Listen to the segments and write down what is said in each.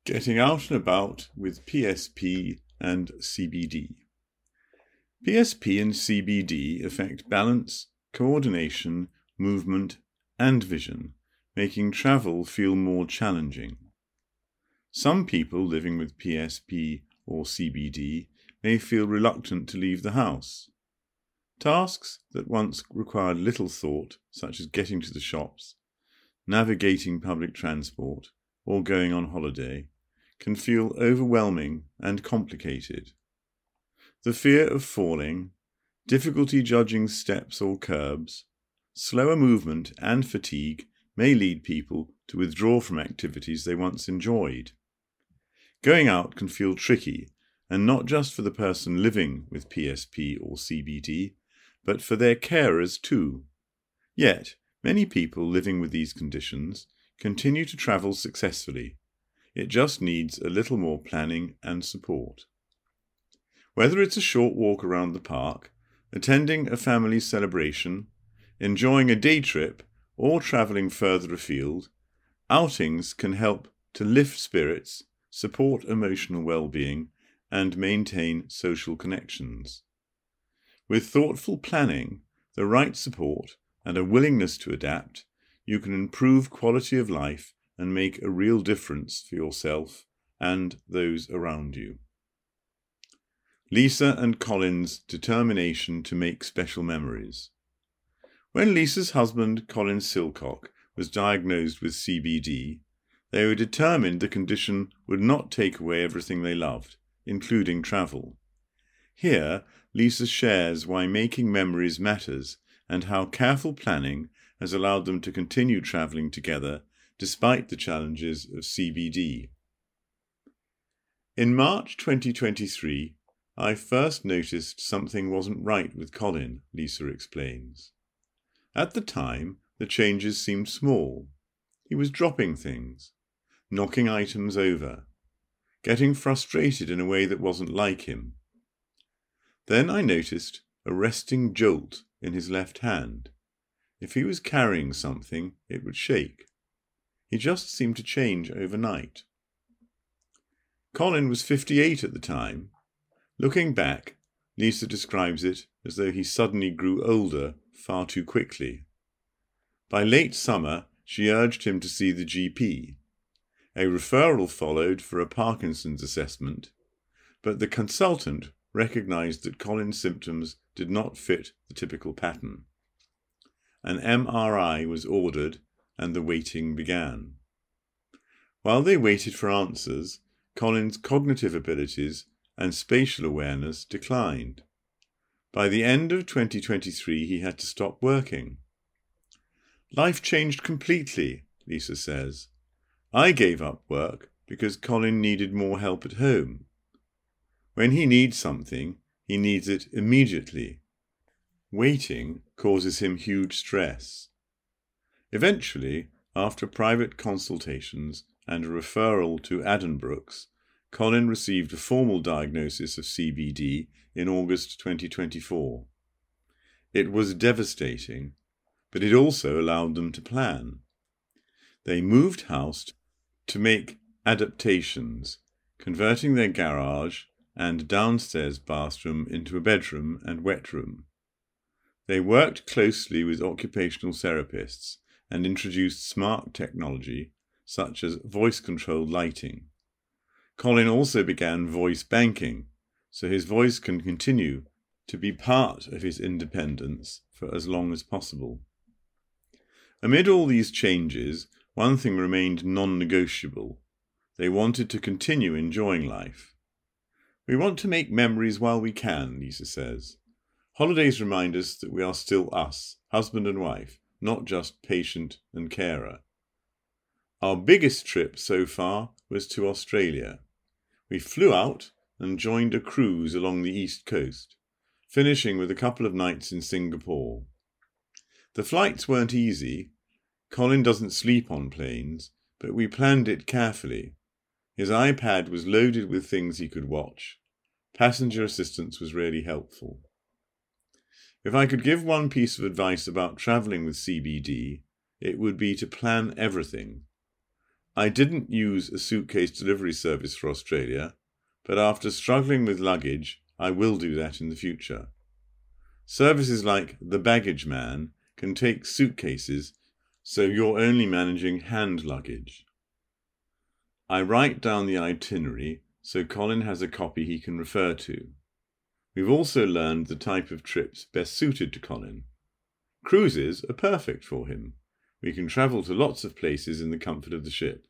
Getting out and about with PSP and CBD. PSP and CBD affect balance, coordination, movement, and vision, making travel feel more challenging. Some people living with PSP or CBD may feel reluctant to leave the house. Tasks that once required little thought, such as getting to the shops, navigating public transport, or going on holiday, can feel overwhelming and complicated. The fear of falling, difficulty judging steps or curbs, slower movement and fatigue may lead people to withdraw from activities they once enjoyed. Going out can feel tricky, and not just for the person living with PSP or CBD, but for their carers too. Yet, many people living with these conditions continue to travel successfully. It just needs a little more planning and support. Whether it's a short walk around the park, attending a family celebration, enjoying a day trip, or travelling further afield, outings can help to lift spirits, support emotional well-being, and maintain social connections. With thoughtful planning, the right support, and a willingness to adapt, you can improve quality of life and make a real difference for yourself and those around you. Lisa and Colin's determination to make special memories. When Lisa's husband, Colin Silcock, was diagnosed with CBD, they were determined the condition would not take away everything they loved, including travel. Here, Lisa shares why making memories matters and how careful planning has allowed them to continue travelling together despite the challenges of CBD. In March 2023, I first noticed something wasn't right with Colin, Lisa explains. At the time, the changes seemed small. He was dropping things, knocking items over, getting frustrated in a way that wasn't like him. Then I noticed a resting jolt in his left hand. If he was carrying something, it would shake. He just seemed to change overnight. Colin was 58 at the time. Looking back, Lisa describes it as though he suddenly grew older far too quickly. By late summer, she urged him to see the GP. A referral followed for a Parkinson's assessment, but the consultant recognised that Colin's symptoms did not fit the typical pattern. An MRI was ordered and the waiting began. While they waited for answers, Colin's cognitive abilities and spatial awareness declined. By the end of 2023, he had to stop working. Life changed completely, Lisa says. I gave up work because Colin needed more help at home. When he needs something, he needs it immediately. Waiting causes him huge stress. Eventually, after private consultations and a referral to Addenbrooke's, Colin received a formal diagnosis of CBD in August 2024. It was devastating, but it also allowed them to plan. They moved house to make adaptations, converting their garage and downstairs bathroom into a bedroom and wet room. They worked closely with occupational therapists and introduced smart technology such as voice-controlled lighting. Colin also began voice banking, so his voice can continue to be part of his independence for as long as possible. Amid all these changes, one thing remained non-negotiable. They wanted to continue enjoying life. We want to make memories while we can, Lisa says. Holidays remind us that we are still us, husband and wife, not just patient and carer. Our biggest trip so far was to Australia. We flew out and joined a cruise along the east coast, finishing with a couple of nights in Singapore. The flights weren't easy. Colin doesn't sleep on planes, but we planned it carefully. His iPad was loaded with things he could watch. Passenger assistance was really helpful. If I could give one piece of advice about travelling with CBD, it would be to plan everything. I didn't use a suitcase delivery service for Australia, but after struggling with luggage, I will do that in the future. Services like the Baggage Man can take suitcases, so you're only managing hand luggage. I write down the itinerary so Colin has a copy he can refer to. We've also learned the type of trips best suited to Colin. Cruises are perfect for him. We can travel to lots of places in the comfort of the ship.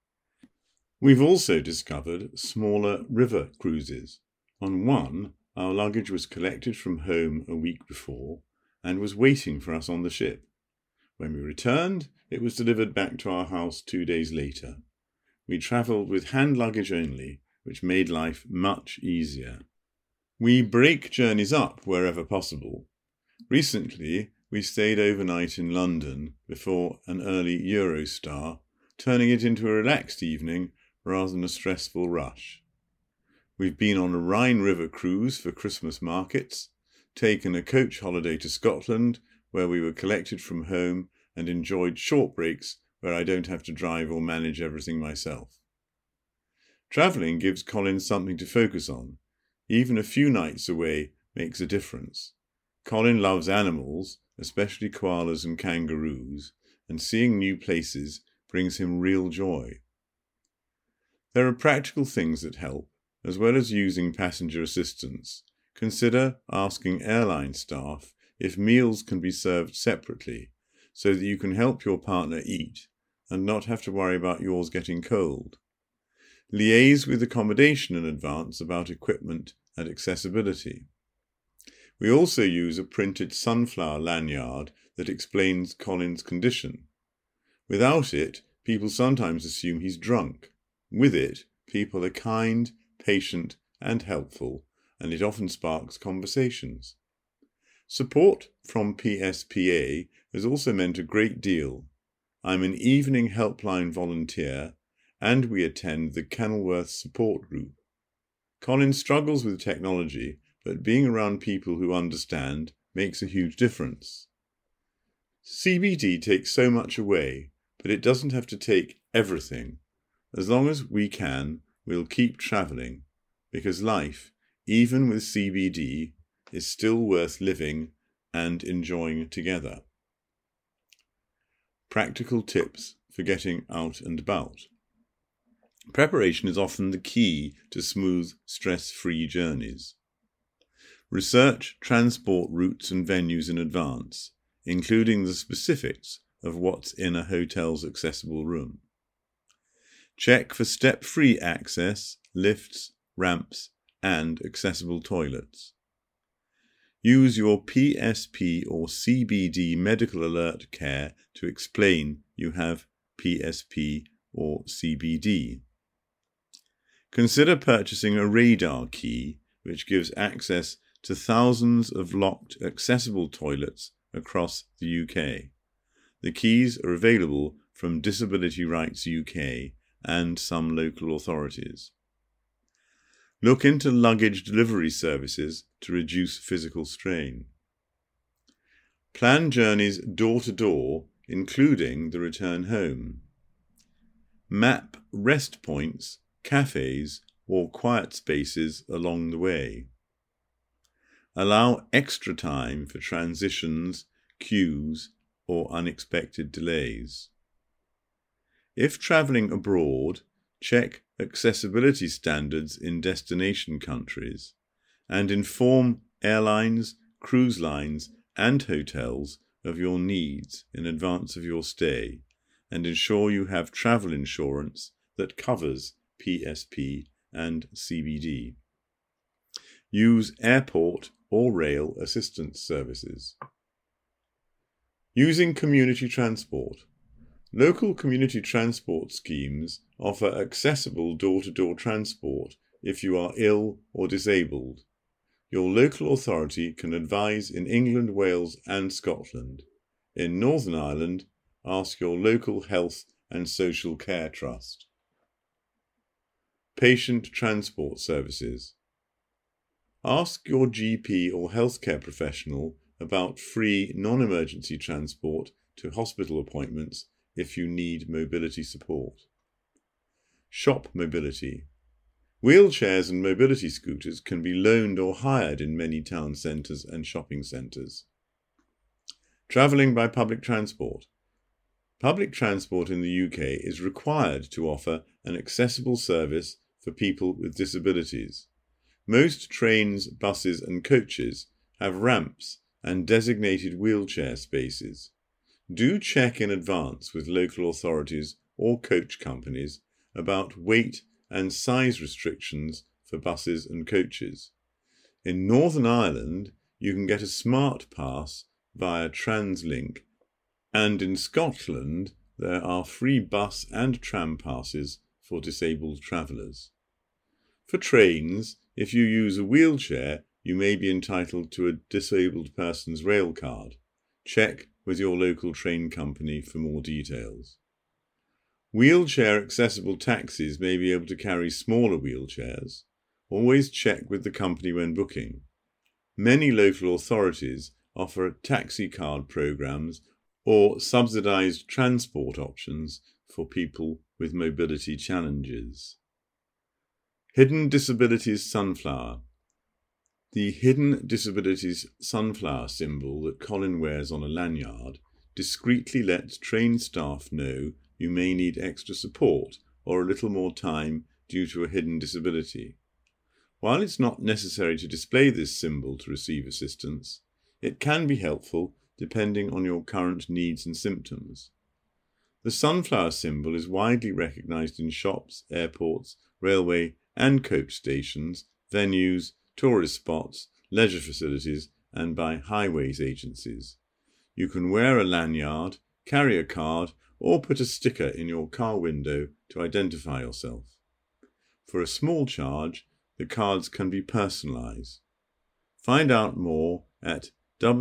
We've also discovered smaller river cruises. On one, our luggage was collected from home a week before and was waiting for us on the ship. When we returned, it was delivered back to our house 2 days later. We travelled with hand luggage only, which made life much easier. We break journeys up wherever possible. Recently, we stayed overnight in London before an early Eurostar, turning it into a relaxed evening rather than a stressful rush. We've been on a Rhine River cruise for Christmas markets, taken a coach holiday to Scotland, where we were collected from home, and enjoyed short breaks where I don't have to drive or manage everything myself. Travelling gives Colin something to focus on. Even a few nights away makes a difference. Colin loves animals, especially koalas and kangaroos, and seeing new places brings him real joy. There are practical things that help, as well as using passenger assistance. Consider asking airline staff if meals can be served separately, so that you can help your partner eat and not have to worry about yours getting cold. Liaise with accommodation in advance about equipment and accessibility. We also use a printed sunflower lanyard that explains Colin's condition. Without it, people sometimes assume he's drunk. With it, people are kind, patient, and helpful, and it often sparks conversations. Support from PSPA has also meant a great deal. I'm an evening helpline volunteer, and we attend the Kenilworth support group. Colin struggles with technology, but being around people who understand makes a huge difference. CBD takes so much away, but it doesn't have to take everything. As long as we can, we'll keep travelling, because life, even with CBD, is still worth living and enjoying together. Practical tips for getting out and about. Preparation is often the key to smooth, stress-free journeys. Research transport routes and venues in advance, including the specifics of what's in a hotel's accessible room. Check for step-free access, lifts, ramps, and accessible toilets. Use your PSP or CBD medical alert care to explain you have PSP or CBD. Consider purchasing a radar key, which gives access to thousands of locked accessible toilets across the UK. The keys are available from Disability Rights UK and some local authorities. Look into luggage delivery services to reduce physical strain. Plan journeys door to door, including the return home. Map rest points, cafes, or quiet spaces along the way. Allow extra time for transitions, queues, or unexpected delays. If travelling abroad, check accessibility standards in destination countries and inform airlines, cruise lines, and hotels of your needs in advance of your stay, and ensure you have travel insurance that covers PSP and CBD. Use airport or rail assistance services. Using community transport. Local community transport schemes offer accessible door-to-door transport if you are ill or disabled. Your local authority can advise in England, Wales and Scotland. In Northern Ireland, ask your local health and social care trust. Patient transport services. Ask your GP or healthcare professional about free non-emergency transport to hospital appointments if you need mobility support. shop mobility. Wheelchairs and mobility scooters can be loaned or hired in many town centres and shopping centres. Travelling by public transport. Public transport in the UK is required to offer an accessible service for people with disabilities. Most trains, buses and coaches have ramps and designated wheelchair spaces. Do check in advance with local authorities or coach companies about weight and size restrictions for buses and coaches. In Northern Ireland, you can get a smart pass via TransLink, and in Scotland there are free bus and tram passes for disabled travellers. For trains, if you use a wheelchair, you may be entitled to a disabled person's rail card. Check with your local train company for more details. Wheelchair accessible taxis may be able to carry smaller wheelchairs. Always check with the company when booking. Many local authorities offer taxi card programs or subsidised transport options for people with mobility challenges. Hidden Disabilities Sunflower. The Hidden Disabilities Sunflower symbol that Colin wears on a lanyard discreetly lets train staff know you may need extra support or a little more time due to a hidden disability. While it's not necessary to display this symbol to receive assistance, it can be helpful depending on your current needs and symptoms. The sunflower symbol is widely recognised in shops, airports, railway and coach stations, venues, tourist spots, leisure facilities and by highways agencies. You can wear a lanyard, carry a card or put a sticker in your car window to identify yourself. For a small charge, the cards can be personalised. Find out more at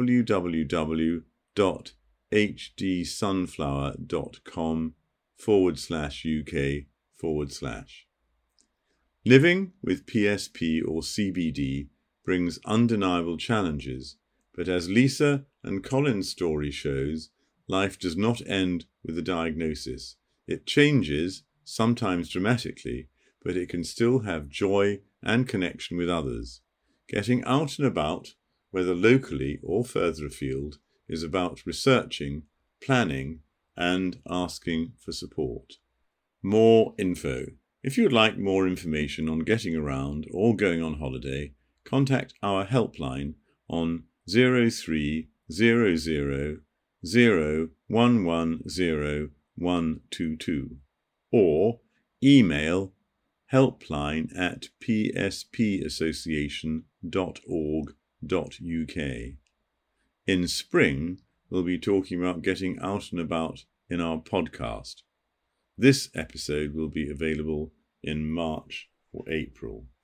www.hdsunflower.com/UK/. Living with PSP or CBD brings undeniable challenges, but as Lisa and Colin's story shows, life does not end with a diagnosis. It changes, sometimes dramatically, but it can still have joy and connection with others. Getting out and about, whether locally or further afield, is about researching, planning, and asking for support. More info. If you would like more information on getting around or going on holiday, contact our helpline on 0300 0110122 or email helpline@pspassociation.org.uk. In spring, we'll be talking about getting out and about in our podcast. This episode will be available in March or April.